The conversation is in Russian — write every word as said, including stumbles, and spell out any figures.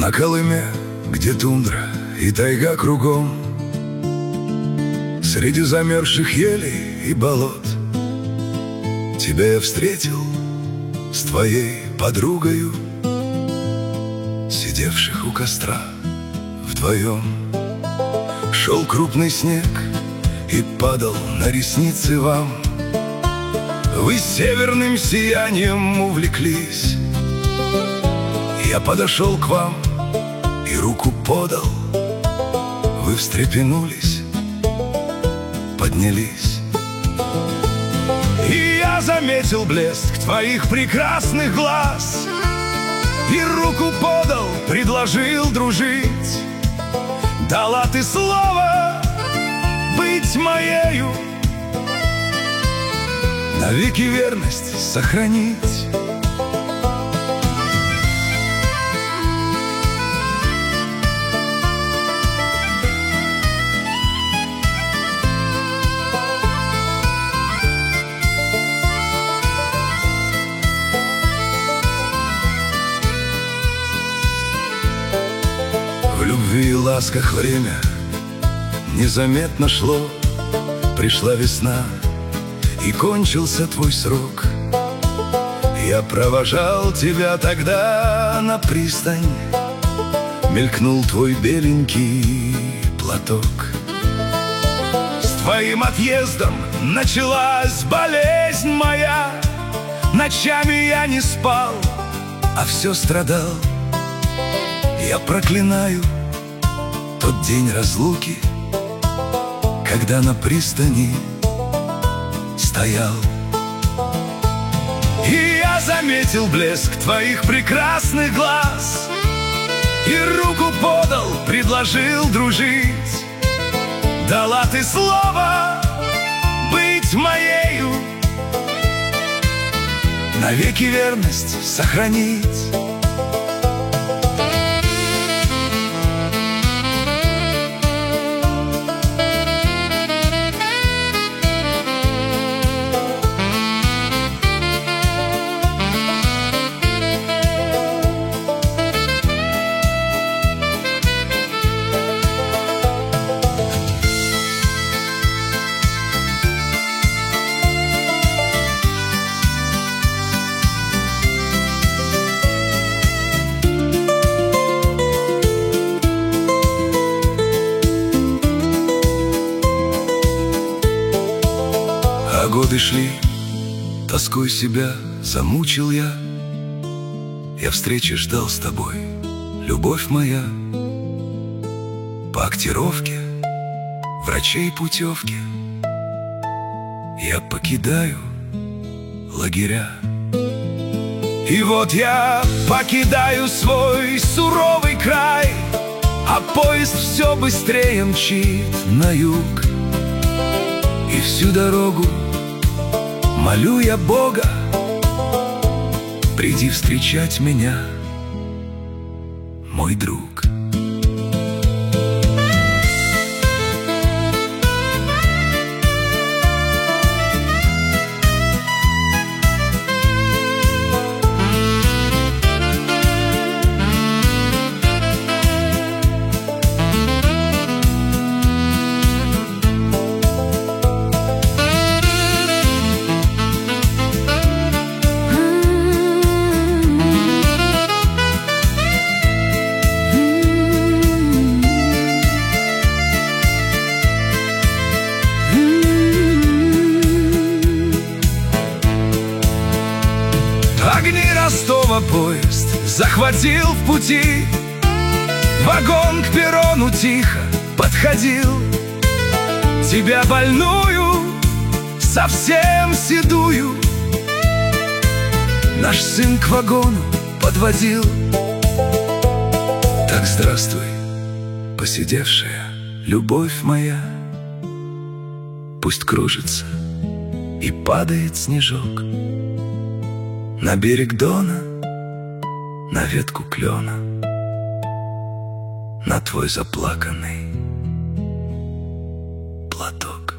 На Колыме, где тундра и тайга кругом, среди замерзших елей и болот, тебя я встретил с твоей подругою, сидевших у костра вдвоем. Шел крупный снег и падал на ресницы вам. Вы северным сиянием увлеклись. Я подошел к вам и руку подал. Вы встрепенулись, поднялись. И я заметил блеск твоих прекрасных глаз, и руку подал, предложил дружить. Дала ты слово быть моею, навеки верность сохранить. В любви и ласках время незаметно шло. Пришла весна, и кончился твой срок. Я провожал тебя тогда на пристань. Мелькнул твой беленький платок. С твоим отъездом началась болезнь моя. Ночами я не спал, а все страдал. Я проклинаю тот день разлуки, когда на пристани стоял. И я заметил блеск твоих прекрасных глаз, и руку подал, предложил дружить. Дала ты слово быть моею, навеки верность сохранить. А годы шли, тоской себя замучил я. Я встречи ждал с тобой, любовь моя. По актировке, врачей путевки я покидаю лагеря. И вот я покидаю свой суровый край, а поезд все быстрее мчит на юг. И всю дорогу молю я Бога, приди встречать меня, мой друг. Огни Ростова поезд захватил в пути. Вагон к перрону тихо подходил. Тебя больную, совсем седую, наш сын к вагону подводил. Так здравствуй, поседевшая любовь моя. Пусть кружится и падает снежок на берег Дона, на ветку клена, на твой заплаканный платок.